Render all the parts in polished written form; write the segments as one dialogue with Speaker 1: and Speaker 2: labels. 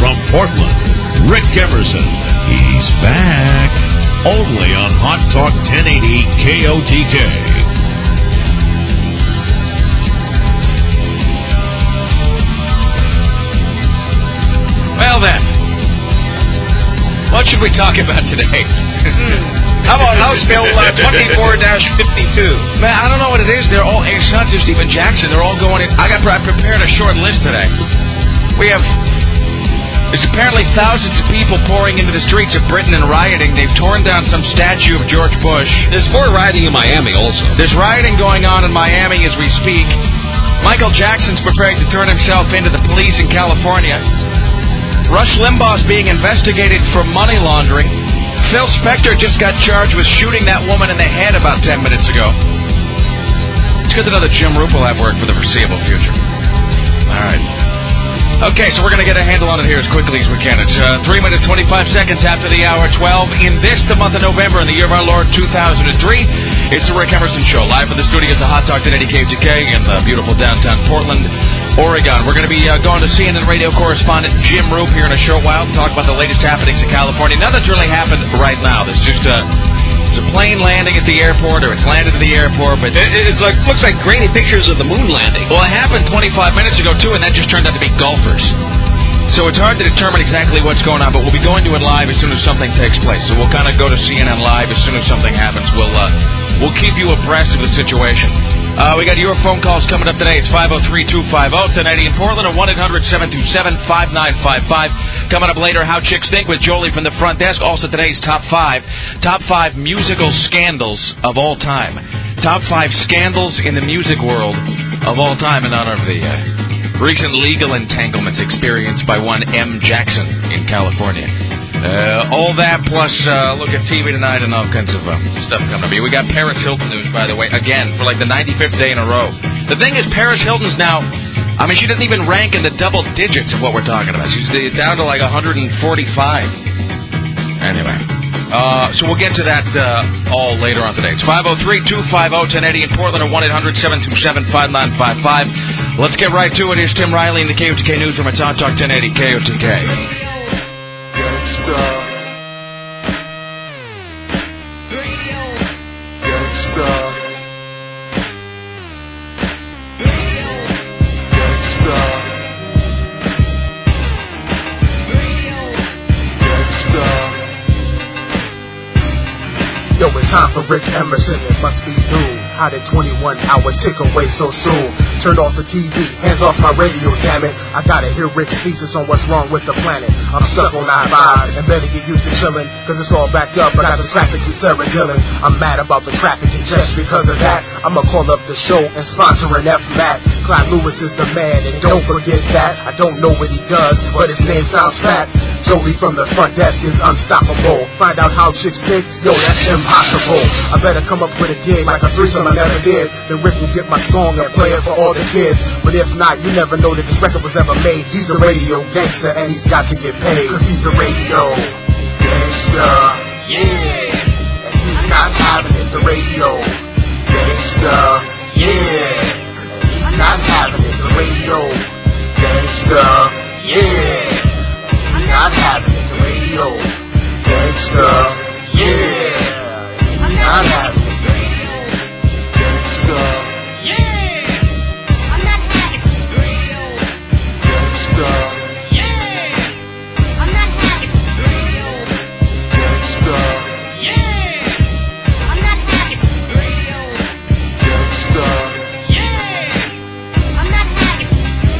Speaker 1: From Portland, Rick Emerson. He's back. Only on Hot Talk 1080 KOTK.
Speaker 2: Well then, what should we talk about today?
Speaker 3: How about House Bill 24-52?
Speaker 2: Man, I don't know what it is. They're all, it's not just even Jackson. They're all going in. I prepared a short list today. There's apparently thousands of people pouring into the streets of Britain and rioting. They've torn down some statue of George Bush.
Speaker 3: There's more rioting in Miami also.
Speaker 2: There's rioting going on in Miami as we speak. Michael Jackson's preparing to turn himself into the police in California. Rush Limbaugh's being investigated for money laundering. Phil Spector just got charged with shooting that woman in the head about 10 minutes ago. It's good to know that Jim Roop will have work for the foreseeable future. All right. Okay, so we're going to get a handle on it here as quickly as we can. It's 3 minutes, 25 seconds after the hour 12. In this, the month of November, in the year of our Lord, 2003, it's the Rick Emerson Show. Live from the studios of Hot Talk 1080 KOTK in beautiful downtown Portland, Oregon. We're going to be going to CNN radio correspondent Jim Roop here in a short while to talk about the latest happenings in California. None that's really happened right now. There's just there's a plane landing at the airport, or it's landed at the airport, but
Speaker 3: it's like looks like grainy pictures of the moon landing.
Speaker 2: Well, it happened 25 minutes ago too, and that just turned out to be golfers. So it's hard to determine exactly what's going on, but we'll be going to it live as soon as something takes place. So we'll kind of go to CNN live as soon as something happens. We'll keep you abreast of the situation. We got your phone calls coming up today. It's 503-250-1080 in Portland, or 1-800-727-5955. Coming up later, How Chicks Think with Jolie from the front desk. Also today's top five musical scandals of all time. Top 5 scandals in the music world of all time in honor of the recent legal entanglements experienced by one M. Jackson in California. All that plus look at TV tonight and all kinds of stuff coming up here. We got Paris Hilton news, by the way, again, for like the 95th day in a row. The thing is, Paris Hilton's now, I mean, she doesn't even rank in the double digits of what we're talking about. She's down to like 145. Anyway, so we'll get to that all later on today. It's 503-250-1080 in Portland, or 1-800-727-5955. Let's get right to it. Here's Tim Riley in the KOTK Newsroom at Hot Talk 1080 KOTK.
Speaker 4: Yo, it's time for Rick Emerson, it must be noon. How did 21 hours tick away so soon? Turned off the TV, hands off my radio, damn it. I gotta hear Rick's thesis on what's wrong with the planet. I'm stuck on I-5 and better get used to chillin', cause it's all backed up. I got the traffic through Sarah Dillon. I'm mad about the traffic, and just because of that, I'ma call up the show and sponsor an F-Mat. Clyde Lewis is the man, and don't forget that. I don't know what he does, but his name sounds fat. Jolie from the front desk is unstoppable. Find out how chicks think, yo, that's impossible. I better come up with a gig like a threesome I never did. Then Rick will get my song and play it for all the kids. But if not, you never know that this record was ever made. He's the radio gangster and he's got to get paid, cause he's the radio gangster, yeah. And he's not having it, the radio gangster, yeah. And he's not having it, the radio gangster, yeah. Not having it, the radio gangster, yeah. He's not having it, the radio gangster, yeah. I'm not having it, the radio gangster, yeah. I'm not having it, the radio gangster, yeah. I'm not having it, the radio gangster, yeah. I'm not having it.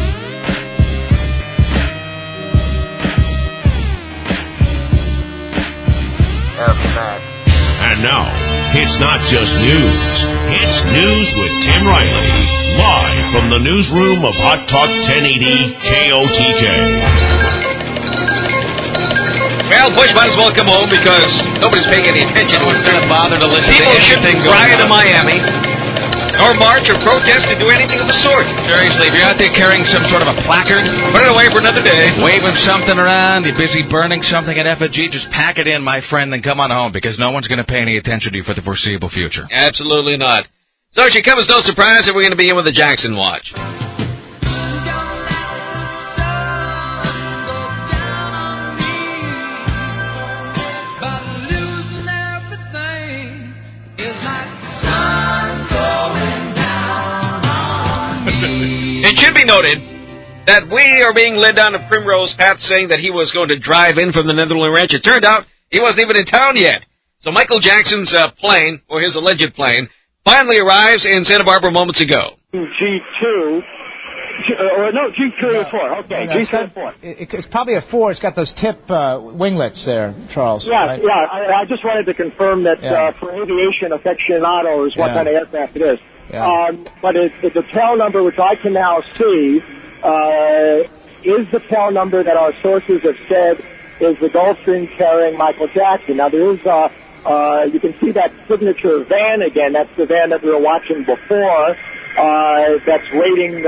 Speaker 1: And now, it's not just news. It's news with Tim Riley, live from the newsroom of Hot Talk 1080 KOTK.
Speaker 3: Well, Bush might as well come home because nobody's paying any attention to what's going to bother to listen to anything. People shouldn't riot in Miami, or march or protest or do anything of the sort.
Speaker 2: Seriously, if you're out there carrying some sort of a placard,
Speaker 3: put it away for another day.
Speaker 2: Waving something around, you're busy burning something at effigy, just pack it in, my friend, and come on home, because no one's going to pay any attention to you for the foreseeable future.
Speaker 3: Absolutely not. So it should come as no surprise that we're going to begin with the Jackson Watch. It should be noted that we are being led down a primrose path saying that he was going to drive in from the Netherland Ranch. It turned out he wasn't even in town yet. So Michael Jackson's plane, or his alleged plane, finally arrives in Santa Barbara moments ago.
Speaker 5: G2. G3 or 4. Okay, G3 and 4.
Speaker 6: It's probably a 4. It's got those tip winglets there, Charles.
Speaker 5: Yeah,
Speaker 6: right?
Speaker 5: I just wanted to confirm that for aviation aficionados, what kind of aircraft it is.
Speaker 6: Yeah.
Speaker 5: But the tail number, which I can now see, is the tail number that our sources have said is the Gulfstream carrying Michael Jackson. Now, there is, you can see that signature van again. That's the van that we were watching before. That's waiting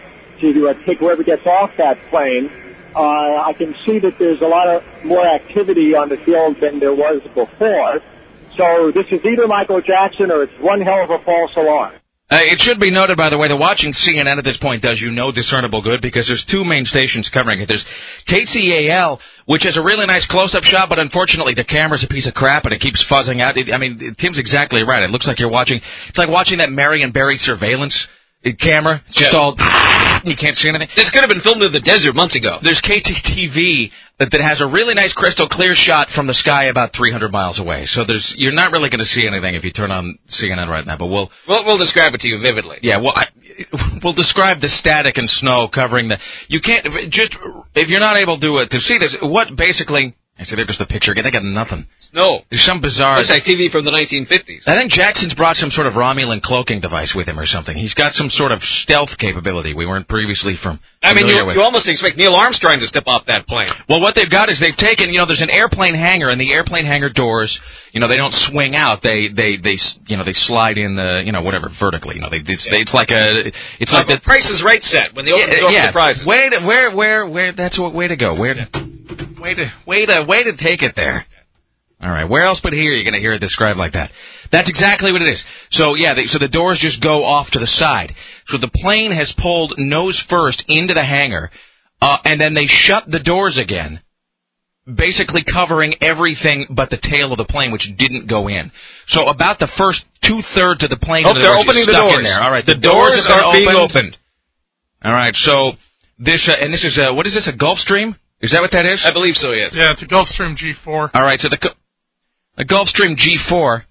Speaker 5: to take whoever gets off that plane. I can see that there's a lot of more activity on the field than there was before. So this is either Michael Jackson or it's one hell of a false alarm.
Speaker 2: It should be noted, by the way, that watching CNN at this point does you no discernible good because there's two main stations covering it. There's KCAL, which has a really nice close-up shot, but unfortunately the camera's a piece of crap and it keeps fuzzing out. Tim's exactly right. It looks like you're watching, it's like watching that Marion Barry surveillance camera. It's just all, you can't see anything.
Speaker 3: This could have been filmed in the desert months ago.
Speaker 2: There's KTTV that has a really nice crystal clear shot from the sky about 300 miles away. So you're not really going to see anything if you turn on CNN right now, but we'll describe it to you vividly. Yeah, we'll describe the static and snow covering you can't, if you're not able to see this, what basically, I see there goes the picture again, they got nothing.
Speaker 3: No.
Speaker 2: There's some bizarre...
Speaker 3: It's like TV from the 1950s.
Speaker 2: I think Jackson's brought some sort of Romulan cloaking device with him or something. He's got some sort of stealth capability we weren't previously familiar with.
Speaker 3: You almost expect Neil Armstrong to step off that plane.
Speaker 2: Well, what they've got is they've taken, there's an airplane hangar, and the airplane hangar doors, they don't swing out. They slide in whatever, vertically. It's like a... It's like the
Speaker 3: Price is Right set when they open the door for the prizes.
Speaker 2: That's what way to go. Way to take it there. All right, where else but here are you going to hear it described like that? That's exactly what it is. So, so the doors just go off to the side. So the plane has pulled nose first into the hangar, and then they shut the doors again, basically covering everything but the tail of the plane, which didn't go in. So about the first two-thirds of the plane...
Speaker 3: they're opening the doors.
Speaker 2: In there. All right,
Speaker 3: the doors are being opened.
Speaker 2: All right, so this is what is this, a Gulfstream? Is that what that is?
Speaker 3: I believe so, yes.
Speaker 7: Yeah, it's a Gulfstream G4.
Speaker 2: All right, so the Gulfstream G4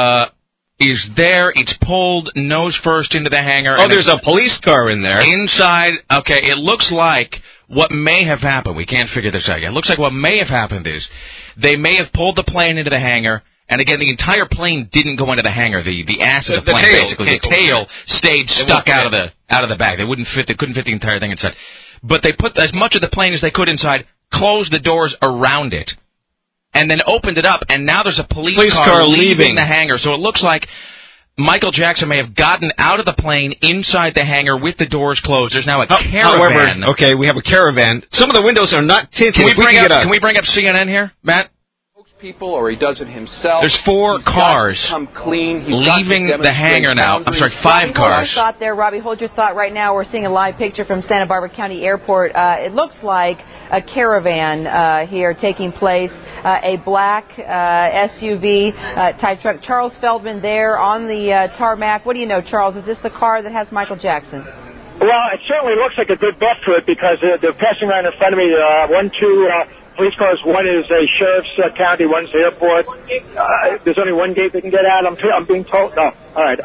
Speaker 2: is there. It's pulled nose first into the hangar.
Speaker 3: Oh, there's a police car in there.
Speaker 2: Inside, okay, it looks like what may have happened. We can't figure this out yet. It looks like what may have happened is they may have pulled the plane into the hangar, and again, the entire plane didn't go into the hangar. The ass of the plane, basically. The tail stayed stuck out of the bag. They couldn't fit the entire thing inside. But they put as much of the plane as they could inside, closed the doors around it, and then opened it up, and now there's a police car leaving the hangar. So it looks like Michael Jackson may have gotten out of the plane inside the hangar with the doors closed. There's now a caravan.
Speaker 3: However, we have a caravan. Some of the windows are not tinted.
Speaker 2: Can we bring up CNN here, Matt?
Speaker 8: People, or he does it himself.
Speaker 2: There's 4 cars leaving the hangar now. I'm sorry, 5 cars.
Speaker 9: Robbie, hold your thought right now. We're seeing a live picture from Santa Barbara County Airport. It looks like a caravan here taking place, a black SUV type truck. Charles Feldman there on the tarmac. What do you know, Charles? Is this the car that has Michael Jackson?
Speaker 5: Well, it certainly looks like a good bet for it because they're passing around in front of me. Police cars. One is a sheriff's county. One's the airport. There's only one gate they can get out. I'm being told. No. All right.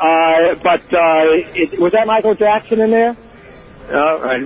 Speaker 5: Was that Michael Jackson in there? All right.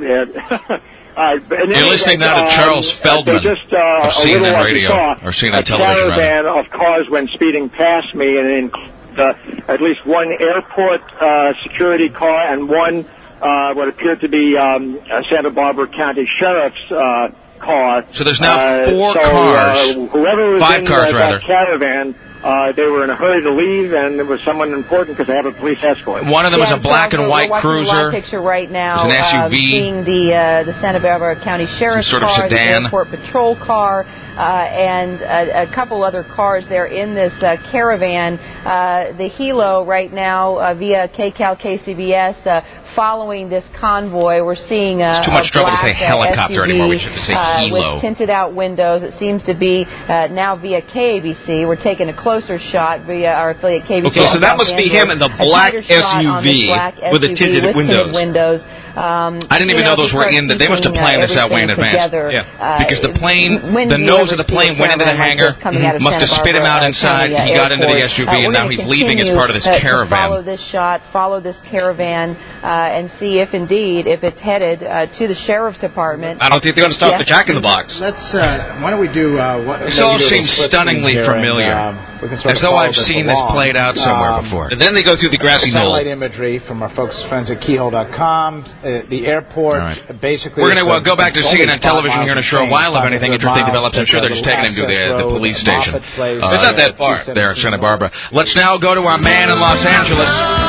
Speaker 2: You're listening now to Charles Feldman of CNN Radio or CNN Television.
Speaker 5: A caravan of cars went speeding past me, and at least one airport security car and one what appeared to be Santa Barbara County Sheriff's car.
Speaker 2: So there's now 4 cars.
Speaker 5: Whoever was
Speaker 2: 5
Speaker 5: in
Speaker 2: cars,
Speaker 5: that caravan, they were in a hurry to leave, and it was someone important because they have a police escort.
Speaker 2: One of them was a black and white cruiser.
Speaker 9: We're watching a live picture right now.
Speaker 2: It was an SUV.
Speaker 9: Seeing the Santa Barbara County Sheriff's
Speaker 2: sort of
Speaker 9: car,
Speaker 2: sedan.
Speaker 9: the airport patrol car, and a couple other cars there in this caravan. The helo right now via KCAL KCBS following this convoy. We're seeing
Speaker 2: it's too much trouble to say helicopter
Speaker 9: SUV,
Speaker 2: anymore. We should just say helo.
Speaker 9: with tinted out windows. It seems to be now via KABC. We're taking a closer shot via our affiliate KABC.
Speaker 3: Okay, so that must be him in the black SUV with the tinted windows.
Speaker 2: I didn't even know those were in. They must have planned this out way in advance. Because the plane, the nose of the plane went into the hangar, must have spit him out inside. He got into the SUV, and now he's leaving as part of this caravan.
Speaker 9: Follow this shot, follow this caravan, and see if indeed, if it's headed to the sheriff's department.
Speaker 3: I don't think they're going to stop the Jack in the Box.
Speaker 6: Why don't we do?
Speaker 2: This all seems stunningly familiar, as though I've seen this played out somewhere before.
Speaker 3: And then they go through the grassy knoll.
Speaker 6: Satellite imagery from our friends at Keyhole.com. The airport, basically.
Speaker 2: We're going to go back to CNN television here in a short while. If anything interesting develops, I'm sure they're just taking him to the police station.
Speaker 3: It's not that far.
Speaker 2: There at Santa Barbara. Let's now go to our man in Los Angeles,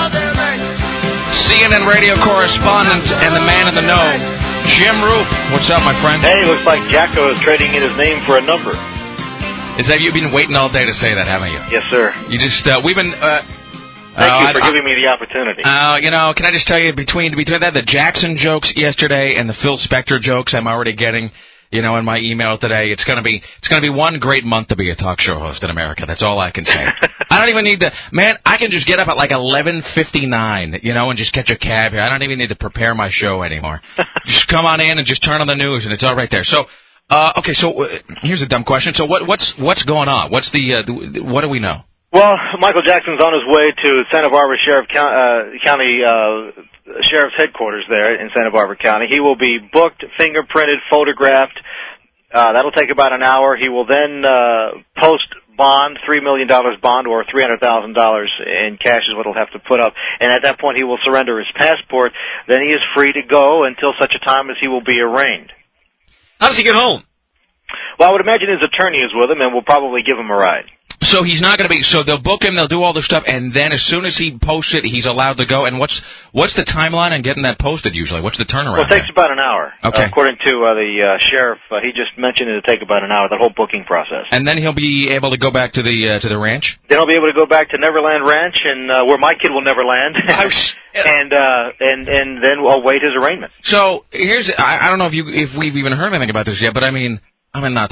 Speaker 2: CNN radio correspondent and the man in the know, Jim Roop. What's up, my friend?
Speaker 7: Hey, looks like Jacko is trading in his name for a number.
Speaker 2: Is that you've been waiting all day to say that, haven't you?
Speaker 7: Yes, sir.
Speaker 2: You just we've been.
Speaker 7: Thank you for giving me the opportunity.
Speaker 2: Can I just tell you between that, the Jackson jokes yesterday and the Phil Spector jokes I'm already getting, in my email today, it's gonna be one great month to be a talk show host in America. That's all I can say. I don't even need to, man. I can just get up at like 11:59, and just catch a cab here. I don't even need to prepare my show anymore. Just come on in and just turn on the news, and it's all right there. So. Okay, so here's a dumb question. So what's going on? What's what do we know?
Speaker 7: Well, Michael Jackson's on his way to Santa Barbara County Sheriff's headquarters there in Santa Barbara County. He will be booked, fingerprinted, photographed. That'll take about an hour. He will then post bond, $3 million bond, or $300,000 in cash is what he'll have to put up. And at that point, he will surrender his passport. Then he is free to go until such a time as he will be arraigned.
Speaker 3: How does he get home?
Speaker 7: Well, I would imagine his attorney is with him, and will probably give him a ride.
Speaker 2: So he's not going to be. So they'll book him. They'll do all this stuff, and then as soon as he posts it, he's allowed to go. And what's the timeline on getting that posted? Usually, what's the turnaround?
Speaker 7: Well, it takes about an hour.
Speaker 2: Okay.
Speaker 7: According to the sheriff, he just mentioned it'll take about an hour. That whole booking process.
Speaker 2: And then he'll be able to go back to the ranch.
Speaker 7: Then he'll be able to go back to Neverland Ranch, and where my kid will never land. and then await his arraignment.
Speaker 2: So I don't know if we've even heard anything about this yet, but I mean, not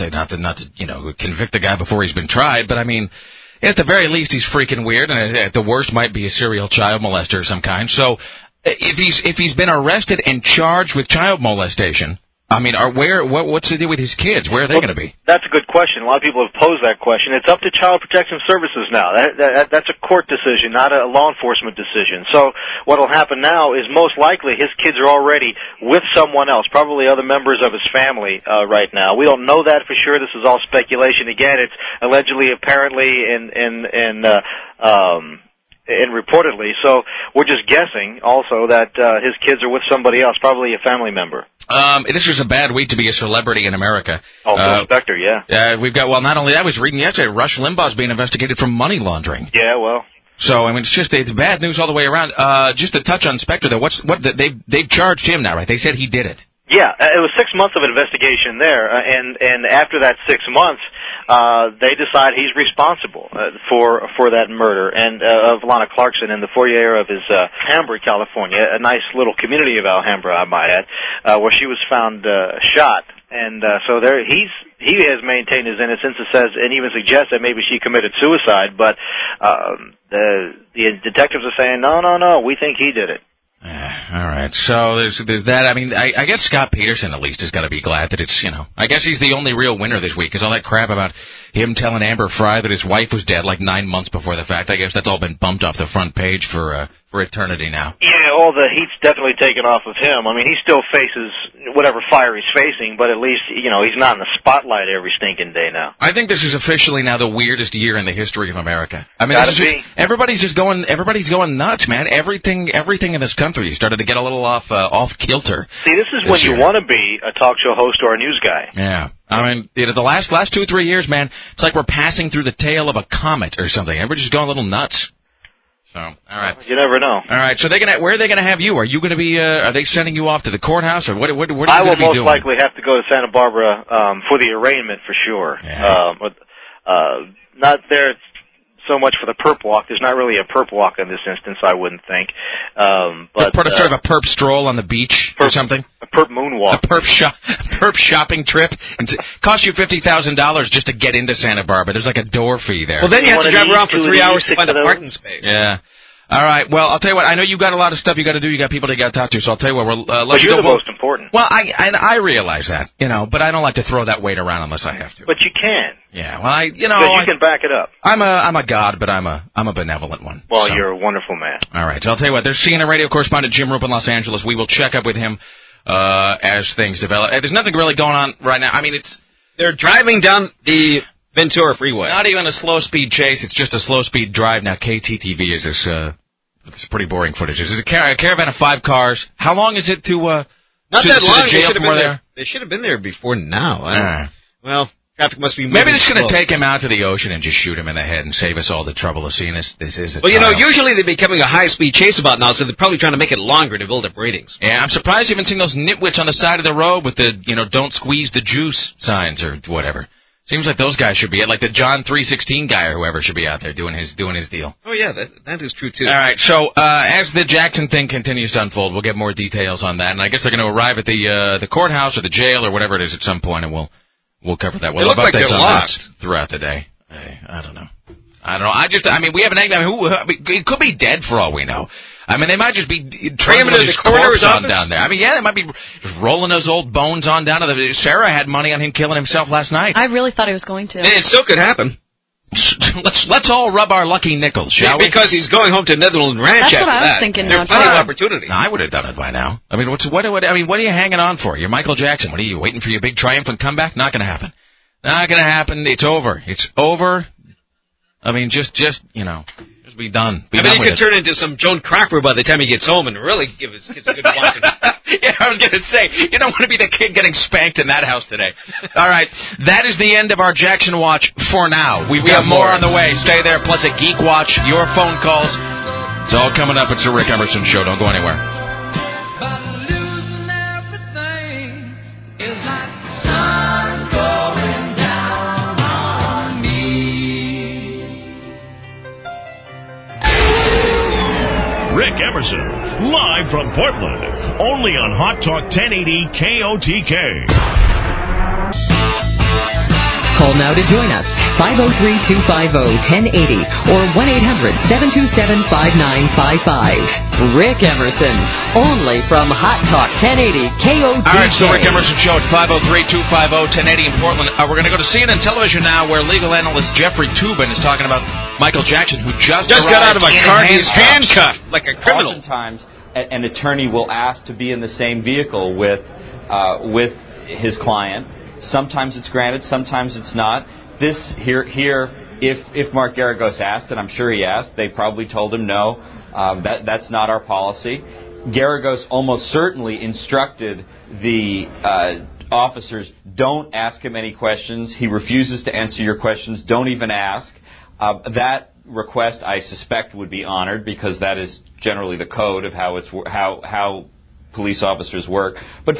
Speaker 2: to convict the guy before he's been tried, but I mean, at the very least, he's freaking weird, and at the worst, might be a serial child molester of some kind. So, if he's been arrested and charged with child molestation, I mean, what's the deal with his kids? Where are they going to be?
Speaker 7: That's a good question. A lot of people have posed that question. It's up to Child Protection Services now. That's a court decision, not a law enforcement decision. So what will happen now is most likely his kids are already with someone else, probably other members of his family right now. We don't know that for sure. This is all speculation. Again, it's allegedly, apparently, and reportedly. So we're just guessing also that his kids are with somebody else, probably a family member.
Speaker 2: This was a bad week to be a celebrity in America.
Speaker 7: Oh, Phil Spector, yeah.
Speaker 2: We've got, not only that, I was reading yesterday, Rush Limbaugh's being investigated for money laundering.
Speaker 7: Yeah, well.
Speaker 2: So, I mean, it's bad news all the way around. Just to touch on Spector, though, they've charged him now, right? They said he did it.
Speaker 7: Yeah, it was 6 months of investigation there, and after that 6 months, they decide he's responsible for that murder and of Lana Clarkson in the foyer of his Alhambra, California, a nice little community of Alhambra, I might add, where she was found shot. And so there, he has maintained his innocence. It says, and even suggests that maybe she committed suicide. But the detectives are saying, no, we think he did it.
Speaker 2: All right, so there's that. I mean, I guess Scott Peterson at least has got to be glad that it's, I guess he's the only real winner this week, because all that crap about him telling Amber Fry that his wife was dead like 9 months before the fact, I guess that's all been bumped off the front page for eternity now.
Speaker 7: Yeah, all the heat's definitely taken off of him. I mean, he still faces whatever fire he's facing, but at least, he's not in the spotlight every stinking day now.
Speaker 2: I think this is officially now the weirdest year in the history of America. I mean, everybody's going nuts, man. Everything in this country started to get a little off kilter.
Speaker 7: See, this is when you want to be a talk show host or a news guy.
Speaker 2: Yeah. I mean, the last 2-3 years, man, it's like we're passing through the tail of a comet or something. Everybody's just going a little nuts. So, all right.
Speaker 7: You never know.
Speaker 2: All right. So where are they gonna have you? Are you gonna be? Are they sending you off to the courthouse, or what are you gonna be doing?
Speaker 7: I will most likely have to go to Santa Barbara for the arraignment for sure.
Speaker 2: Yeah.
Speaker 7: Not there so much for the perp walk. There's not really a perp walk in this instance, I wouldn't think. But
Speaker 2: sort of a perp stroll on the beach or something.
Speaker 7: A perp moonwalk.
Speaker 2: A perp shopping trip. And costs you $50,000 just to get into Santa Barbara. There's like a door fee there.
Speaker 3: Well, then you have to drive around for 3 hours to find a parking space.
Speaker 2: Yeah. All right. Well, I'll tell you what. I know you got a lot of stuff you got to do. You got people that you got to talk to. So I'll tell you what. We'll let
Speaker 7: but
Speaker 2: you
Speaker 7: you're
Speaker 2: go.
Speaker 7: the most important.
Speaker 2: Well, I realize that, but I don't like to throw that weight around unless I have to.
Speaker 7: But you can.
Speaker 2: Yeah. Well,
Speaker 7: because you can back it up.
Speaker 2: I'm a god, but I'm a benevolent one.
Speaker 7: Well,
Speaker 2: so.
Speaker 7: You're a wonderful man.
Speaker 2: All right. So I'll tell you what. There's CNN radio correspondent Jim Roop in Los Angeles. We will check up with him as things develop. There's nothing really going on right now. I mean,
Speaker 3: they're driving down the Ventura Freeway.
Speaker 2: Not even a slow-speed chase. It's just a slow-speed drive. Now, KTTV is this... It's pretty boring footage. It's a caravan of 5 cars. How long is it to
Speaker 3: Not that long.
Speaker 2: The jail from there?
Speaker 3: They should have been there before now. Well, traffic must be moving.
Speaker 2: Maybe they're just going to take him out to the ocean and just shoot him in the head and save us all the trouble of seeing this. This is the
Speaker 3: Well, usually they're becoming a high-speed chase about now, so they're probably trying to make it longer to build up ratings.
Speaker 2: Yeah, I'm surprised you haven't seen those nitwits on the side of the road with the, don't squeeze the juice signs or whatever. Seems like those guys should be like the John 3:16 guy or whoever should be out there doing his deal.
Speaker 3: Oh yeah, that is true too.
Speaker 2: All right, so as the Jackson thing continues to unfold, we'll get more details on that, and I guess they're going to arrive at the courthouse or the jail or whatever it is at some point, and we'll cover that. We'll have updates on that throughout the day. I don't know. We haven't. It could be dead for all we know. I mean, they might just be trailing his corpse on down there. I mean, yeah, they might be just rolling those old bones on down to the... Sarah had money on him killing himself last night.
Speaker 10: I really thought he was going to.
Speaker 3: It still could happen.
Speaker 2: Let's all rub our lucky nickels, shall we?
Speaker 3: Because he's going home to Netherland Ranch.
Speaker 10: That's what I was thinking.
Speaker 3: There's plenty of opportunity.
Speaker 2: No, I would have done it by now. I mean, what are you hanging on for? You're Michael Jackson. What are you waiting for your big triumphant comeback? Not going to happen. Not going to happen. It's over. It's over. I mean, just be done.
Speaker 3: He could turn into some Joan Cracker by the time he gets home and really give his kids a good whacking.
Speaker 2: Yeah, I was going to say, you don't want to be the kid getting spanked in that house today. All right, that is the end of our Jackson Watch for now. We've got more on the way. Stay there, plus a Geek Watch, your phone calls. It's all coming up. It's the Rick Emerson Show. Don't go anywhere.
Speaker 1: Rick Emerson, live from Portland, only on Hot Talk 1080 KOTK.
Speaker 11: Call now to join us, 503-250-1080 or 1-800-727-5955. Rick Emerson, only from Hot Talk 1080 KOTK.
Speaker 2: All right, so Rick Emerson Show at 503-250-1080 in Portland. We're going to go to CNN Television now, where legal analyst Jeffrey Toobin is talking about Michael Jackson, who just
Speaker 3: got out of a car. He's handcuffed like a criminal.
Speaker 12: Oftentimes, an attorney will ask to be in the same vehicle with his client. Sometimes it's granted, sometimes it's not. This here, if Mark Geragos asked, and I'm sure he asked, they probably told him no, that's not our policy. Geragos almost certainly instructed the officers, don't ask him any questions. He refuses to answer your questions. Don't even ask. That request, I suspect, would be honored because that is generally the code of how police officers work. But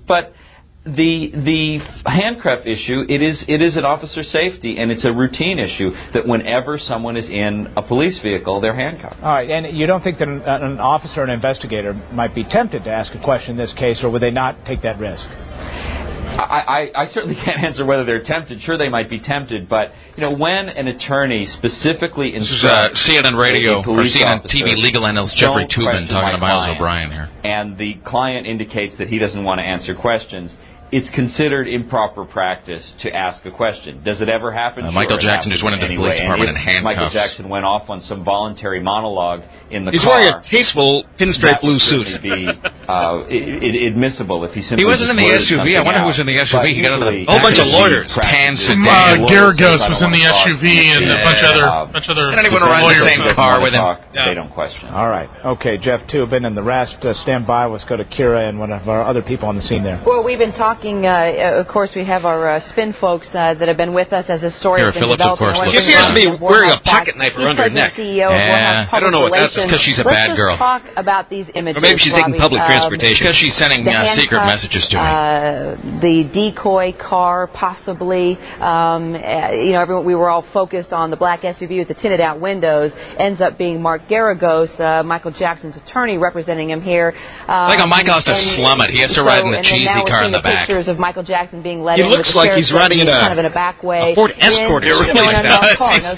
Speaker 12: the handcuff issue, it is an officer safety, and it's a routine issue that whenever someone is in a police vehicle, they're handcuffed.
Speaker 6: All right, and you don't think that an officer or an investigator might be tempted to ask a question in this case, or would they not take that risk?
Speaker 12: I certainly can't answer whether they're tempted. Sure, they might be tempted, but when an attorney specifically instructs
Speaker 2: CNN Radio or CNN TV legal analyst Jeffrey Toobin talking to Miles O'Brien here,
Speaker 12: and the client indicates that he doesn't want to answer questions, it's considered improper practice to ask a question. Does it ever happen? Sure,
Speaker 2: Michael Jackson just went into the police department in handcuffs.
Speaker 12: Michael Jackson went off on some voluntary monologue in the car.
Speaker 3: He's wearing a tasteful pinstripe blue suit.
Speaker 12: That would be admissible if he simply...
Speaker 2: He wasn't in the SUV. I wonder who was in the SUV. He got out of the...
Speaker 3: A whole bunch of lawyers.
Speaker 2: Tan sedan.
Speaker 13: Geragos was in the SUV and a bunch of other...
Speaker 2: And anyone around the same car with him.
Speaker 12: They don't question.
Speaker 6: All right. Okay, Jeff Toobin and the rest, stand by. Let's go to Kira and one of our other people on the scene there.
Speaker 9: Well, we've been talking, of course, we have our spin folks that have been with us as a story has been developing.
Speaker 3: She seems to be wearing a pocket knife around her neck.
Speaker 9: CEO of
Speaker 3: I don't know what that's because she's a bad girl.
Speaker 9: Let's just talk about these images.
Speaker 3: Or maybe she's taking public transportation. transportation.
Speaker 2: Because she's sending secret messages to me.
Speaker 9: The decoy car, possibly. Everyone, we were all focused on the black SUV with the tinted out windows. Ends up being Mark Garagos, Michael Jackson's attorney, representing him here.
Speaker 2: Michael has to slum it. He has to ride in the cheesy car in the back.
Speaker 9: Pictures of Michael Jackson being led
Speaker 3: he
Speaker 9: in
Speaker 3: looks
Speaker 9: with
Speaker 3: like he's riding in
Speaker 9: a back way.
Speaker 3: A Ford Escort. It really does.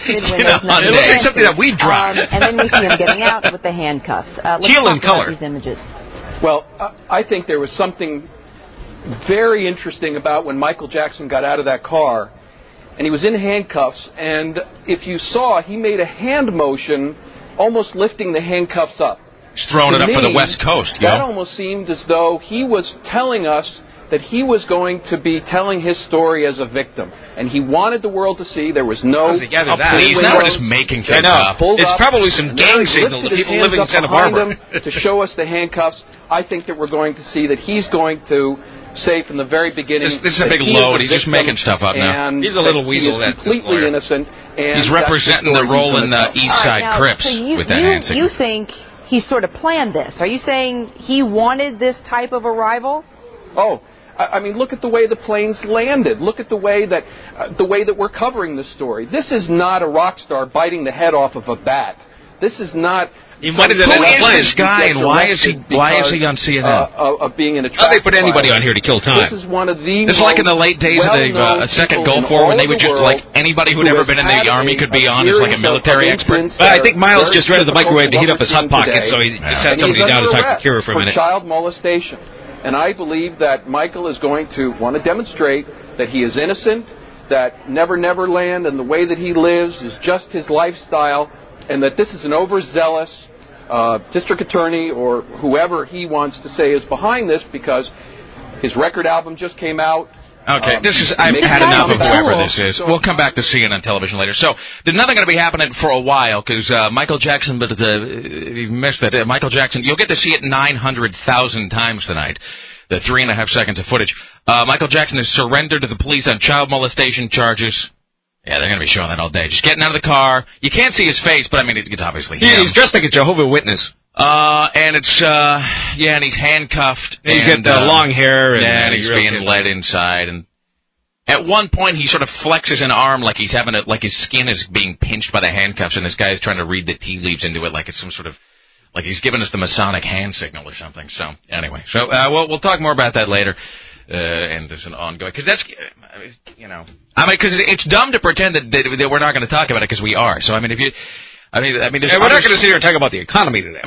Speaker 3: It looks like something that we drive.
Speaker 9: And then we see him getting out with the handcuffs.
Speaker 3: Teal in color.
Speaker 9: These images.
Speaker 8: Well, I think there was something very interesting about when Michael Jackson got out of that car, and he was in handcuffs, and if you saw, he made a hand motion almost lifting the handcuffs up.
Speaker 2: He's throwing it up for the West Coast.
Speaker 8: That almost seemed as though he was telling us that he was going to be telling his story as a victim. And he wanted the world to see there was no...
Speaker 2: Please, now we're just making things up.
Speaker 3: It's probably some gang signal to people living in Santa Barbara.
Speaker 8: To show us the handcuffs. I think that we're going to see that he's going to say from the very beginning...
Speaker 2: This is a big load. He's just making stuff up now.
Speaker 3: He's a little weasel.
Speaker 8: He's completely innocent. And
Speaker 2: he's representing the role in East Side Crips with that hand signal.
Speaker 9: You think he sort of planned this? Are you saying he wanted this type of arrival?
Speaker 8: Oh, I mean, look at the way the planes landed. Look at the way that we're covering the story. This is not a rock star biting the head off of a bat. This is not.
Speaker 2: Who is this guy, and why is he on CNN?
Speaker 8: Of being in a
Speaker 3: traffic. They put anybody on here to kill time.
Speaker 8: This is one of the.
Speaker 2: It's like in the late days of the Second Gulf War when they would just anybody who'd ever been in the Army could be on as like a military expert.
Speaker 3: But I think Miles just rented the microwave to heat up his hot pocket, so he just had somebody down to talk to Kira for a minute.
Speaker 8: Child molestation. And I believe that Michael is going to want to demonstrate that he is innocent, that Never Neverland and the way that he lives is just his lifestyle, and that this is an overzealous district attorney or whoever he wants to say is behind this because his record album just came out.
Speaker 2: Okay, I've had enough of whoever this is. We'll come back to CNN television later. So, there's nothing going to be happening for a while, because Michael Jackson, but if you missed it, Michael Jackson, you'll get to see it 900,000 times tonight, the 3.5 seconds of footage. Michael Jackson has surrendered to the police on child molestation charges. Yeah, they're going to be showing that all day. Just getting out of the car. You can't see his face, but I mean, it's obviously him.
Speaker 3: He's dressed like a Jehovah's Witness.
Speaker 2: And it's, and he's handcuffed.
Speaker 3: He's got long hair.
Speaker 2: And he's being led inside. And at one point, he sort of flexes an arm like he's having like his skin is being pinched by the handcuffs, and this guy is trying to read the tea leaves into it like it's some sort of, like he's giving us the Masonic hand signal or something. So, anyway. So, we'll talk more about that later. And there's an ongoing, because that's, because it's dumb to pretend that we're not going to talk about it, because we are. So, I mean, we're not going to sit here and talk about the economy today.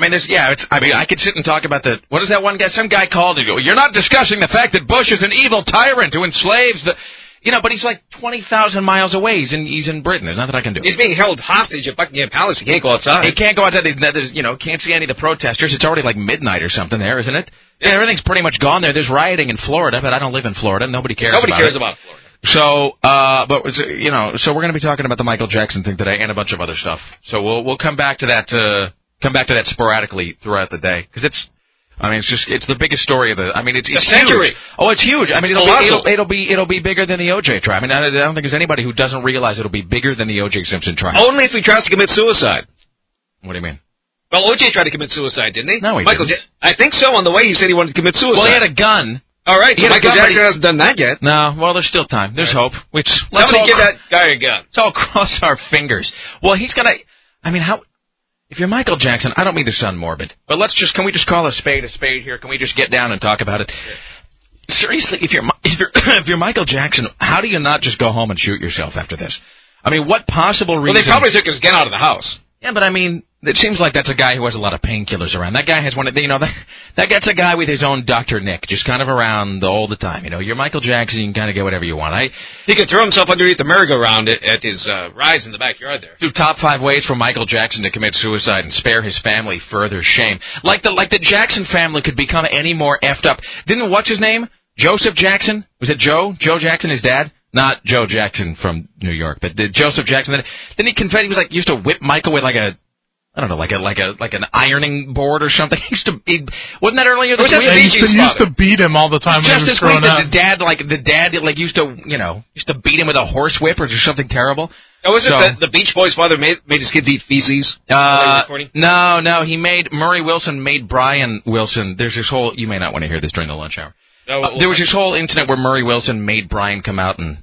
Speaker 2: I could sit and talk about what is that one guy? Some guy called and go, "You're not discussing the fact that Bush is an evil tyrant who enslaves the," but he's like 20,000 miles away. He's in Britain. There's nothing I can do.
Speaker 3: He's being held hostage at Buckingham Palace. He can't go outside.
Speaker 2: He can't go outside. Can't see any of the protesters. It's already like midnight or something there, isn't it? Yeah, everything's pretty much gone there. There's rioting in Florida, but I don't live in Florida. Nobody cares about
Speaker 3: Florida.
Speaker 2: So, so we're going to be talking about the Michael Jackson thing today and a bunch of other stuff. So we'll come back to that, sporadically throughout the day. Because it's the biggest story of it's
Speaker 3: century.
Speaker 2: Huge. Oh, it's huge. It'll be bigger than the O.J. trial. I don't think there's anybody who doesn't realize it'll be bigger than the O.J. Simpson trial.
Speaker 3: Only if he tries to commit suicide.
Speaker 2: What do you mean?
Speaker 3: Well, O.J. tried to commit suicide, didn't he?
Speaker 2: No, he didn't.
Speaker 3: I think so, on the way he said he wanted to commit suicide.
Speaker 2: Well, he had a gun.
Speaker 3: All right, so Michael Jackson hasn't done that yet.
Speaker 2: No, well, there's still time. There's hope.
Speaker 3: Somebody give that guy a gun.
Speaker 2: Let's all cross our fingers. Well, he's going to... if you're Michael Jackson, I don't mean to sound morbid, but can we just call a spade here? Can we just get down and talk about it? Seriously, if you're Michael Jackson, how do you not just go home and shoot yourself after this? What possible reason...
Speaker 3: Well, they probably took his gun out of the house.
Speaker 2: Yeah, but it seems like that's a guy who has a lot of painkillers around. That guy has that's a guy with his own Dr. Nick, just kind of around all the time. You're Michael Jackson, you can kind of get whatever you want.
Speaker 3: He could throw himself underneath the merry-go-round at his rise in the backyard there.
Speaker 2: Do top 5 ways for Michael Jackson to commit suicide and spare his family further shame. Like the Jackson family could become any more effed up. What's his name? Joseph Jackson? Was it Joe? Joe Jackson, his dad? Not Joe Jackson from New York, but Joseph Jackson. Then he confessed he was used to whip Michael with like a I don't know, like an ironing board or something. Wasn't that earlier this week?
Speaker 13: They used to beat him all the time when he was
Speaker 2: just this
Speaker 13: growing
Speaker 2: week,
Speaker 13: up.
Speaker 2: the dad used to beat him with a horsewhip or something terrible.
Speaker 3: Oh, was it the Beach Boys' father made his kids eat feces?
Speaker 2: No, Murray Wilson made Brian Wilson. There's this whole, you may not want to hear this during the lunch hour. There was this whole incident where Murray Wilson made Brian come out and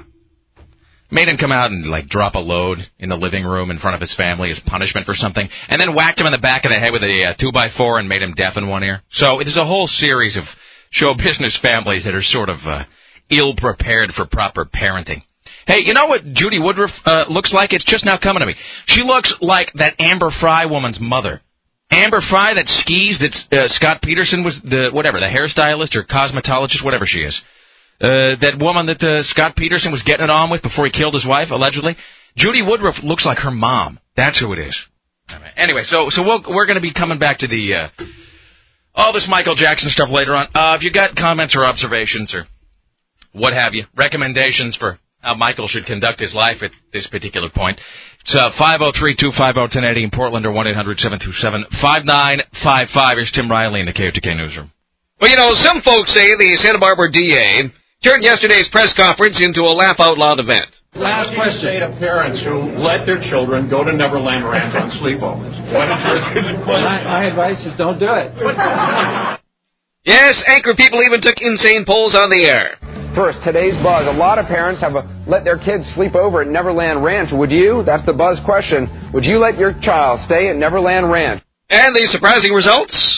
Speaker 2: like drop a load in the living room in front of his family as punishment for something, and then whacked him in the back of the head with a 2x4 and made him deaf in one ear. So there's a whole series of show business families that are sort of ill-prepared for proper parenting. Hey, you know what Judy Woodruff looks like? It's just now coming to me. She looks like that Amber Fry woman's mother. Amber Fry, that skis, that Scott Peterson was the hairstylist or cosmetologist, whatever she is. That woman that Scott Peterson was getting it on with before he killed his wife, allegedly. Judy Woodruff looks like her mom. That's who it is. Anyway, so we're going to be coming back to the all this Michael Jackson stuff later on. If you got comments or observations or what have you, recommendations for how Michael should conduct his life at this particular point, it's 503-250-1080 in Portland or 1-800-727-5955. Here's Tim Riley in the KOTK newsroom.
Speaker 3: Well, some folks say the Santa Barbara DA turned yesterday's press conference into a laugh-out-loud event.
Speaker 10: Last question. Say to parents who let their children go to Neverland Ranch on sleepovers. What is your
Speaker 14: My advice is don't do it.
Speaker 3: Yes, Anchor people even took insane polls on the air.
Speaker 14: First, today's buzz. A lot of parents have let their kids sleep over at Neverland Ranch. Would you? That's the buzz question. Would you let your child stay at Neverland Ranch?
Speaker 3: And the surprising results?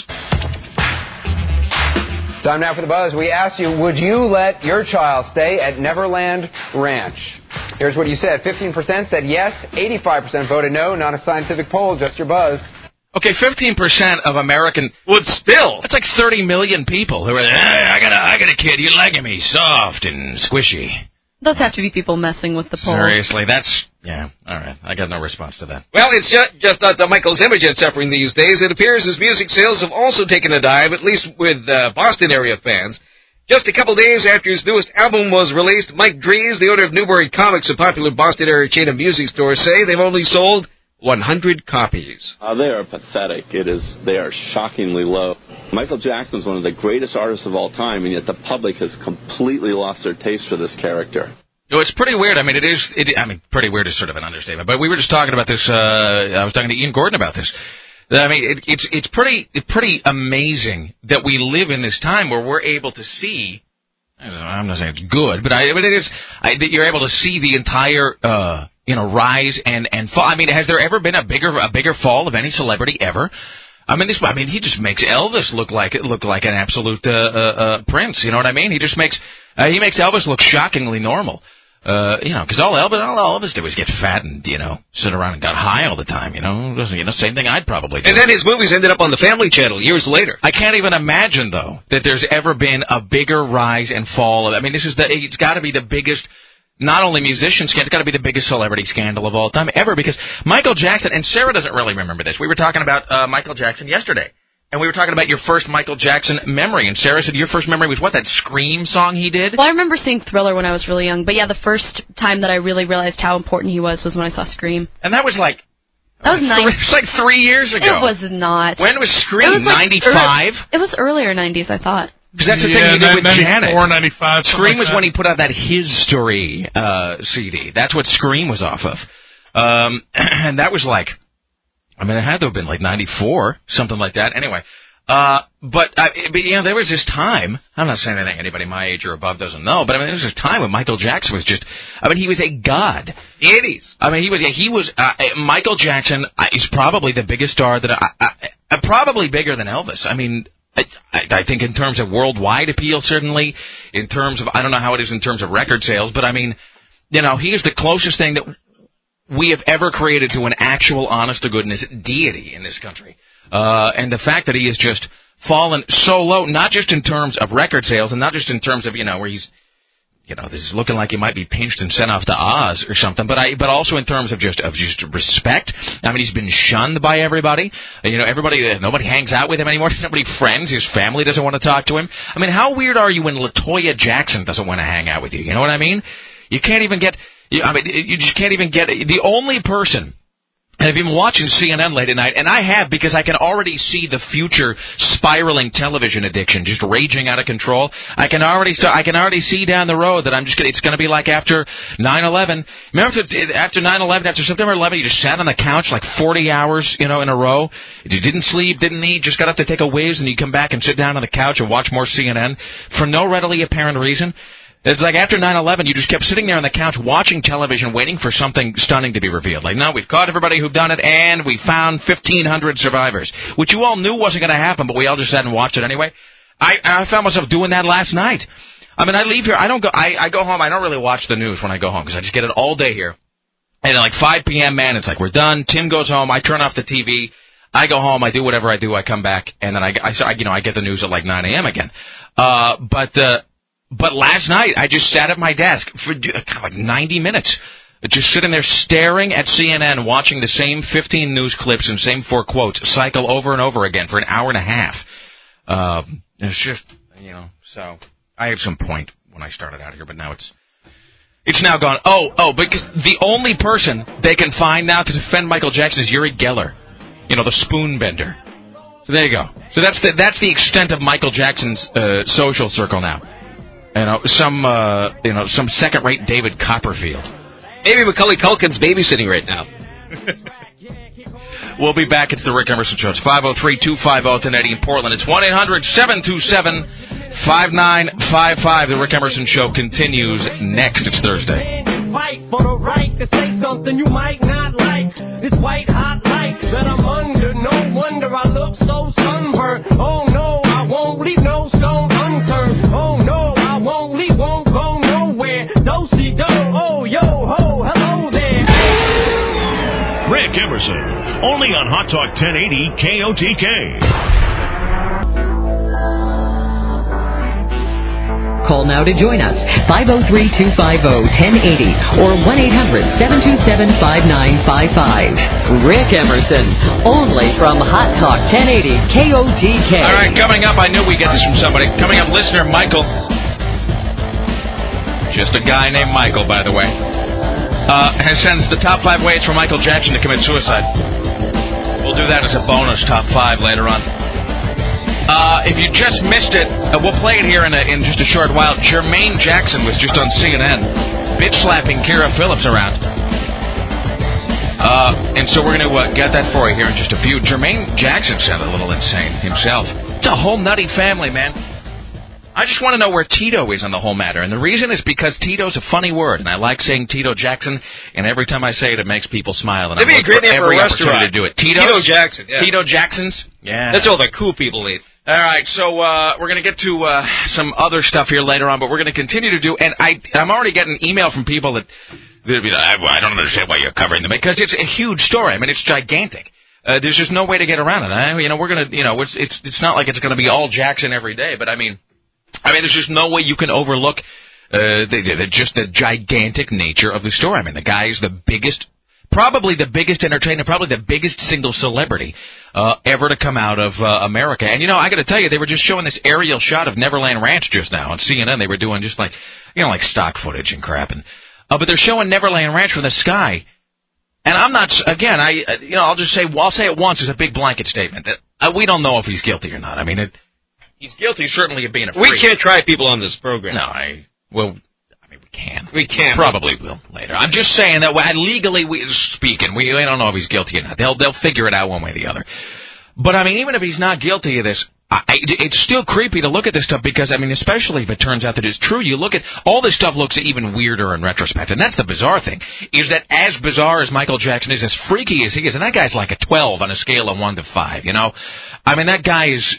Speaker 14: Time now for the buzz. We asked you, would you let your child stay at Neverland Ranch? Here's what you said. 15% said yes, 85% voted no. Not a scientific poll, just your buzz.
Speaker 2: Okay, 15% of American
Speaker 3: would still.
Speaker 2: That's like 30 million people who are, I got a kid, you're liking me, soft and squishy.
Speaker 15: Those have to be people messing with the poll.
Speaker 2: Seriously, all right. I got no response to that.
Speaker 3: Well, it's just not Michael's image that's suffering these days. It appears his music sales have also taken a dive, at least with Boston area fans. Just a couple days after his newest album was released, Mike Dries, the owner of Newbury Comics, a popular Boston area chain of music stores, say they've only sold 100 copies.
Speaker 16: They are pathetic. They are shockingly low. Michael Jackson's one of the greatest artists of all time, and yet the public has completely lost their taste for this character.
Speaker 2: It's pretty weird. Pretty weird is sort of an understatement. But we were just talking about this. I was talking to Ian Gordon about this. It's pretty amazing that we live in this time where we're able to see. I'm not saying it's good, but it is that you're able to see the entire rise and fall. Has there ever been a bigger fall of any celebrity ever? He just makes Elvis look like an absolute prince. You know what I mean? He just makes Elvis look shockingly normal. Because all Elvis did was get fat and sit around and got high all the time. Same thing I'd probably do.
Speaker 3: And then his movies ended up on the Family Channel years later.
Speaker 2: I can't even imagine though that there's ever been a bigger rise and fall. It's got to be the biggest. Not only musician scandal, it's got to be the biggest celebrity scandal of all time ever, because Michael Jackson, and Sarah doesn't really remember this. We were talking about Michael Jackson yesterday, and we were talking about your first Michael Jackson memory, and Sarah said your first memory was what, that Scream song he did?
Speaker 15: Well, I remember seeing Thriller when I was really young, but yeah, the first time that I really realized how important he was when I saw Scream.
Speaker 2: And that was like...
Speaker 15: That was
Speaker 2: It's like 3 years ago.
Speaker 15: It was not.
Speaker 2: When was Scream? 95?
Speaker 15: It was earlier 90s, I thought.
Speaker 2: Because that's the thing he did with
Speaker 13: 94,
Speaker 2: Janet.
Speaker 13: 95,
Speaker 2: Scream was
Speaker 13: like
Speaker 2: when he put out that His Story CD. That's what Scream was off of. And that was like, it had to have been like 94, something like that. Anyway, but there was this time, I'm not saying anything anybody my age or above doesn't know, but there was this time when Michael Jackson was just, he was a god.
Speaker 3: The 80s.
Speaker 2: He was Michael Jackson is probably the biggest star that probably bigger than Elvis. I think in terms of worldwide appeal, certainly. In terms of, I don't know how it is in terms of record sales, but he is the closest thing that we have ever created to an actual, honest-to-goodness deity in this country. And the fact that he has just fallen so low, not just in terms of record sales, and not just in terms of, where he's, this is looking like he might be pinched and sent off to Oz or something, but also in terms of just respect. He's been shunned by everybody. Nobody hangs out with him anymore. Nobody friends. His family doesn't want to talk to him. How weird are you when LaToya Jackson doesn't want to hang out with you? You know what I mean? You can't even get. You just can't even get. The only person And I've been watching CNN late at night, and I have because I can already see the future spiraling television addiction just raging out of control. I can already see down the road that it's going to be like after 9/11. Remember after 9/11, after September 11, you just sat on the couch like 40 hours, in a row. You didn't sleep, didn't eat, just got up to take a whiz, and you come back and sit down on the couch and watch more CNN for no readily apparent reason. It's like after 9/11, you just kept sitting there on the couch watching television, waiting for something stunning to be revealed. Like, no, we've caught everybody who've done it, and we found 1,500 survivors, which you all knew wasn't going to happen, but we all just sat and watched it anyway. I found myself doing that last night. I mean, I leave here. I go home. I don't really watch the news when I go home because I just get it all day here. And at like 5 p.m., man, it's like we're done. Tim goes home. I turn off the TV. I go home. I do whatever I do. I come back, and then I get the news at like 9 a.m. again. But last night, I just sat at my desk for kind of like 90 minutes, just sitting there staring at CNN, watching the same 15 news clips and same 4 quotes cycle over and over again for an hour and a half. It's just, so I had some point when I started out here, but now it's now gone. Oh, because the only person they can find now to defend Michael Jackson is Uri Geller, the spoon bender. So there you go. So that's the extent of Michael Jackson's social circle now. Some second-rate David Copperfield.
Speaker 3: Maybe Macaulay Culkin's babysitting right now.
Speaker 2: We'll be back. It's the Rick Emerson Show. It's 503-250-1080 in Portland. It's 1-800-727-5955. The Rick Emerson Show continues next. It's Thursday.
Speaker 17: Fight for the right to say something you might not like. This white hot light that I'm under. No wonder I look so sunburned. Oh no, I won't leave no stone unturned. Oh no, I won't leave, won't go nowhere. Do-si-do, oh yo ho, hello there.
Speaker 1: Rick Emerson, only on Hot Talk 1080 KOTK.
Speaker 11: Call now to join us, 503-250-1080 or 1-800-727-5955. Rick Emerson, only from Hot Talk 1080 KOTK.
Speaker 2: All right, coming up, I knew we'd get this from somebody. Coming up, listener Michael. Just a guy named Michael, by the way. Sends the top 5 ways for Michael Jackson to commit suicide. We'll do that as a bonus top 5 later on. If you just missed it, we'll play it here in just a short while. Jermaine Jackson was just on CNN, bitch-slapping Kira Phillips around. And so we're going to get that for you here in just a few. Jermaine Jackson sounded a little insane himself. It's a whole nutty family, man. I just want to know where Tito is on the whole matter. And the reason is because Tito's a funny word, and I like saying Tito Jackson, and every time I say it, it makes people smile. And
Speaker 3: It'd be a great name for a restaurant.
Speaker 2: To do it. Tito
Speaker 3: Jackson, yeah.
Speaker 2: Tito Jackson's? Yeah.
Speaker 3: That's all the cool people eat.
Speaker 2: All right, so we're going to get to some other stuff here later on, but we're going to continue to do, and I'm already getting email from people that be like, I don't understand why you're covering them, because it's a huge story. I mean, it's gigantic. There's just no way to get around it. We're going to, it's not like it's going to be all Jackson every day, but I mean, there's just no way you can overlook just the gigantic nature of the story. I mean, the guy is probably the biggest entertainer, probably the biggest single celebrity ever to come out of America. And, I got to tell you, they were just showing this aerial shot of Neverland Ranch just now on CNN. They were doing just like stock footage and crap. But they're showing Neverland Ranch from the sky. And I'm not, again, I'll just say, I'll say it once as a big blanket statement. That we don't know if he's guilty or not. I mean, he's guilty certainly of being a freak.
Speaker 3: We can't try people on this program.
Speaker 2: No, we can.
Speaker 3: We can.
Speaker 2: Probably will later. I'm just saying that legally speaking, we don't know if he's guilty or not. They'll figure it out one way or the other. But, even if he's not guilty of this, it's still creepy to look at this stuff because, especially if it turns out that it's true, you look at, all this stuff looks even weirder in retrospect. And that's the bizarre thing, is that as bizarre as Michael Jackson is, as freaky as he is, and that guy's like a 12 on a scale of 1 to 5, that guy is...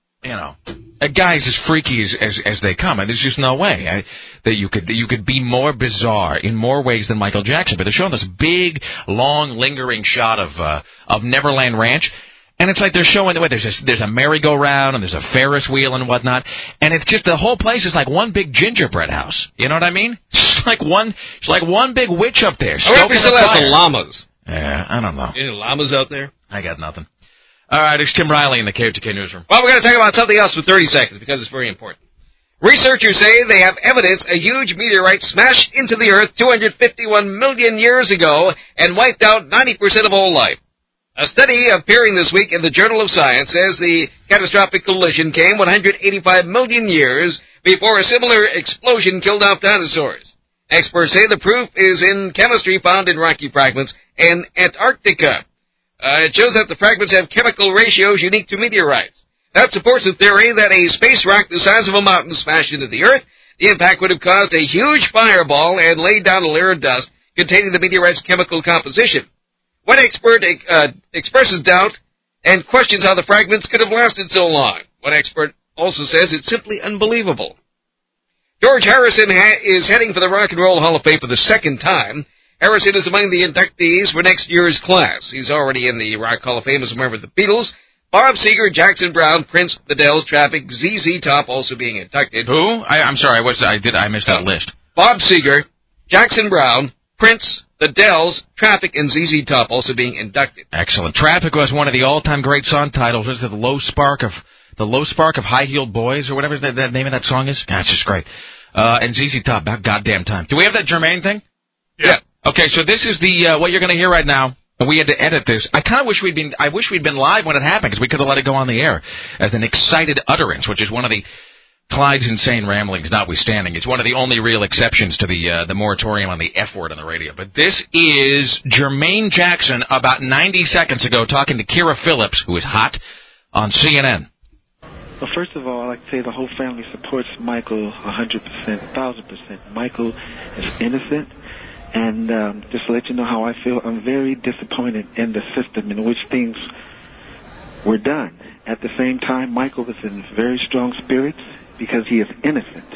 Speaker 2: a guy's as freaky as they come, and there's just no way that you could be more bizarre in more ways than Michael Jackson. But they're showing this big, long, lingering shot of Neverland Ranch, and it's like they're showing there's a merry-go-round and there's a Ferris wheel and whatnot, and it's just the whole place is like one big gingerbread house. You know what I mean? It's like one big witch up there.
Speaker 3: I wonder if he still has the llamas.
Speaker 2: Yeah, I don't know.
Speaker 3: Any llamas out there?
Speaker 2: I got nothing. All right, it's Tim Riley in the KOTK Newsroom.
Speaker 3: Well, we're going to talk about something else for 30 seconds because it's very important. Researchers say they have evidence a huge meteorite smashed into the Earth 251 million years ago and wiped out 90% of all life. A study appearing this week in the Journal of Science says the catastrophic collision came 185 million years before a similar explosion killed off dinosaurs. Experts say the proof is in chemistry found in rocky fragments in Antarctica. It shows that the fragments have chemical ratios unique to meteorites. That supports the theory that a space rock the size of a mountain smashed into the Earth. The impact would have caused a huge fireball and laid down a layer of dust containing the meteorite's chemical composition. One expert expresses doubt and questions how the fragments could have lasted so long. One expert also says it's simply unbelievable. George Harrison is heading for the Rock and Roll Hall of Fame for the second time. Harrison is among the inductees for next year's class. He's already in the Rock Hall of Fame as a member of the Beatles. Bob Seger, Jackson Browne, Prince, The Dells, Traffic, ZZ Top also being inducted.
Speaker 18: Who? I'm sorry, I missed that list.
Speaker 3: Bob Seger, Jackson Browne, Prince, The Dells, Traffic, and ZZ Top also being inducted.
Speaker 18: Excellent. Traffic was one of the all-time great song titles. Was it the Low Spark of High-Heeled Boys, or whatever the name of that song is? God, it's just great. And ZZ Top, about goddamn time. Do we have that Jermaine thing?
Speaker 3: Yeah.
Speaker 18: Okay, so this is the what you're going to hear right now. We had to edit this. I wish we'd been live when it happened, because we could have let it go on the air as an excited utterance, which is one of the Clyde's insane ramblings notwithstanding. It's one of the only real exceptions to the moratorium on the F word on the radio. But this is Jermaine Jackson about 90 seconds ago talking to Kira Phillips, who is hot, on CNN.
Speaker 19: Well, first of all, I'd like to say the whole family supports Michael 100%, 1,000%. Michael is innocent. And just to let you know how I feel, I'm very disappointed in the system in which things were done. At the same time, Michael was in very strong spirits because he is innocent.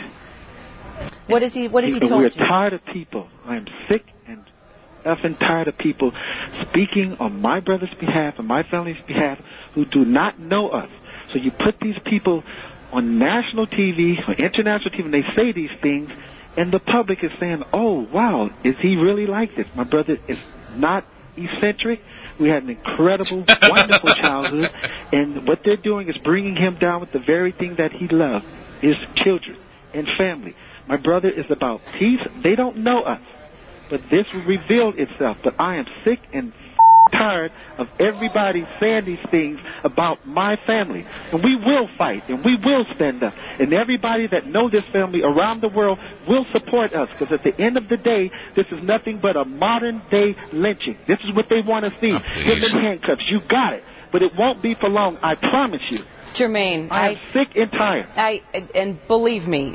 Speaker 9: What has he told you?
Speaker 19: We're tired of people. I'm sick and effing tired of people speaking on my brother's behalf and my family's behalf who do not know us. So you put these people on national TV or international TV and they say these things, and the public is saying, oh, wow, is he really like this? My brother is not eccentric. We had an incredible, wonderful childhood, and what they're doing is bringing him down with the very thing that he loved, his children and family. My brother is about peace. They don't know us, but this will reveal itself. But I am sick and tired of everybody saying these things about my family. And we will fight, and we will stand up. And everybody that know this family around the world will support us, because at the end of the day, this is nothing but a modern-day lynching. This is what they want to see. Him in handcuffs. You got it. But it won't be for long, I promise you.
Speaker 9: Jermaine,
Speaker 19: I am sick and tired.
Speaker 9: And believe me,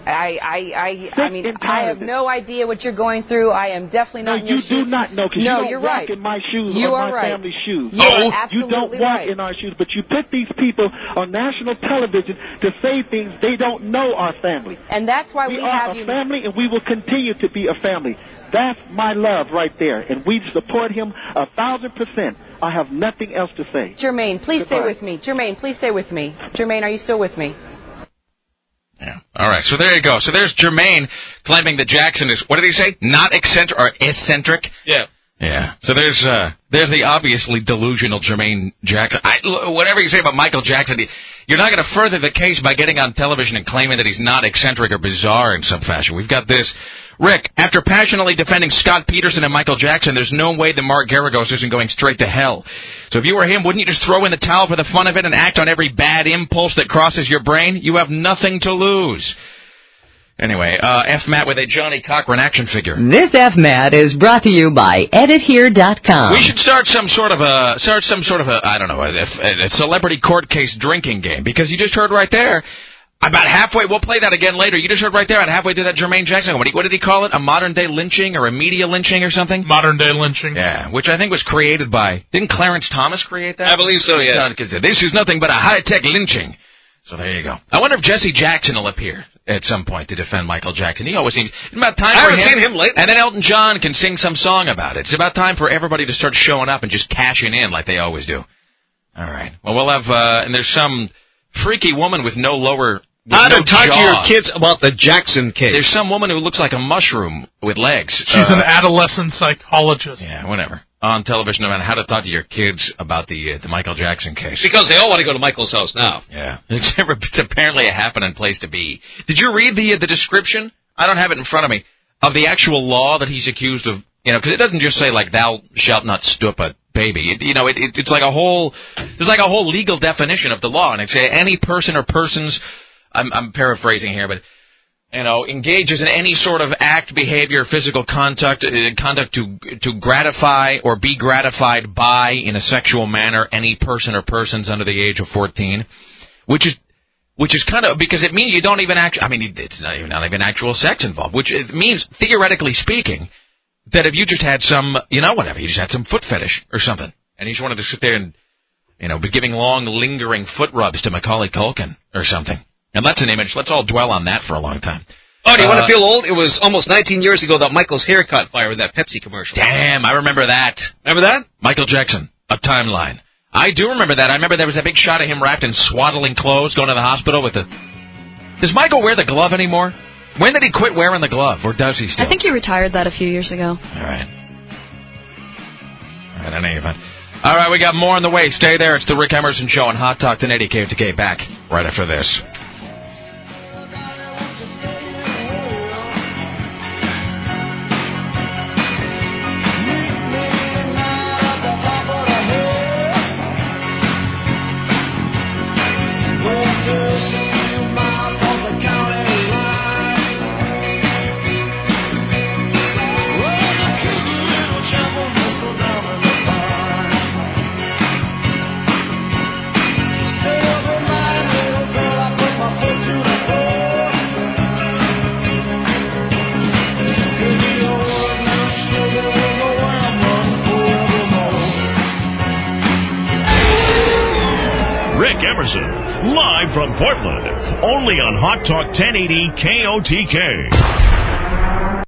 Speaker 9: I have no idea what you're going through. I am definitely not in your shoes.
Speaker 19: No, you do not know, because you don't walk in my shoes or my family's shoes.
Speaker 9: You are absolutely
Speaker 19: you don't walk in our shoes, but you put these people on national television to say things they don't know our family.
Speaker 9: And that's why we have you.
Speaker 19: We are a family, and we will continue to be a family. That's my love right there, and we support him 1,000%. I have nothing else to say.
Speaker 9: Jermaine, please stay with me. Jermaine, please stay with me. Jermaine, are you still with me?
Speaker 18: Yeah. All right. So there you go. So there's Jermaine claiming that Jackson is, what did he say? Not eccentric or eccentric?
Speaker 3: Yeah.
Speaker 18: Yeah. So there's the obviously delusional Jermaine Jackson. Whatever you say about Michael Jackson, you're not going to further the case by getting on television and claiming that he's not eccentric or bizarre in some fashion. We've got this. Rick, after passionately defending Scott Peterson and Michael Jackson, there's no way that Mark Garagos isn't going straight to hell. So if you were him, wouldn't you just throw in the towel for the fun of it and act on every bad impulse that crosses your brain? You have nothing to lose. Anyway, F. Matt with a Johnny Cochran action figure.
Speaker 11: This F. Matt is brought to you by EditHere.com.
Speaker 18: We should start some sort of a I don't know, a celebrity court case drinking game, because you just heard right there. About halfway, we'll play that again later. You just heard right there, about halfway through that Jermaine Jackson. What did he call it? A modern-day lynching or a media lynching or something?
Speaker 13: Modern-day lynching.
Speaker 18: Yeah, which I think was created by... Didn't Clarence Thomas create that?
Speaker 3: I believe so, yeah.
Speaker 18: Because this is nothing but a high-tech lynching. So there you go. I wonder if Jesse Jackson will appear at some point to defend Michael Jackson. He always seems... It's about time for him.
Speaker 3: I haven't seen him lately.
Speaker 18: And then Elton John can sing some song about it. It's about time for everybody to start showing up and just cashing in like they always do. All right. Well, we'll have... and there's some freaky woman with no lower...
Speaker 3: How to talk to your kids about the Jackson case.
Speaker 18: There's some woman who looks like a mushroom with legs.
Speaker 13: She's an adolescent psychologist.
Speaker 18: Yeah, whatever. on television about how to talk to your kids about the Michael Jackson case.
Speaker 3: Because they all want to go to Michael's house now.
Speaker 18: Yeah. It's apparently a happening place to be. Did you read the description? I don't have it in front of me. Of the actual law that he's accused of, because it doesn't just say, like, thou shalt not stoop a baby. It's like a whole, there's like a whole legal definition of the law, and it's any person or persons, I'm paraphrasing here, but, engages in any sort of act, behavior, physical conduct to gratify or be gratified by, in a sexual manner, any person or persons under the age of 14, which is kind of, because it means you don't even it's not even actual sex involved, which it means, theoretically speaking, that if you just had some, you just had some foot fetish or something, and you just wanted to sit there and, be giving long, lingering foot rubs to Macaulay Culkin or something. And that's an image. Let's all dwell on that for a long time.
Speaker 3: Oh, do you want to feel old? It was almost 19 years ago that Michael's hair caught fire with that Pepsi commercial.
Speaker 18: Damn, I remember that.
Speaker 3: Remember that?
Speaker 18: Michael Jackson, A Timeline. I do remember that. I remember there was that big shot of him wrapped in swaddling clothes going to the hospital with the... Does Michael wear the glove anymore? When did he quit wearing the glove, or does he still?
Speaker 15: I think he retired that a few years ago.
Speaker 18: All right, in any event. All right, we got more on the way. Stay there. It's the Rick Emerson Show on Hot Talk 1080 KFTK. Back right after this.
Speaker 1: Live from Portland, only on Hot Talk 1080 KOTK.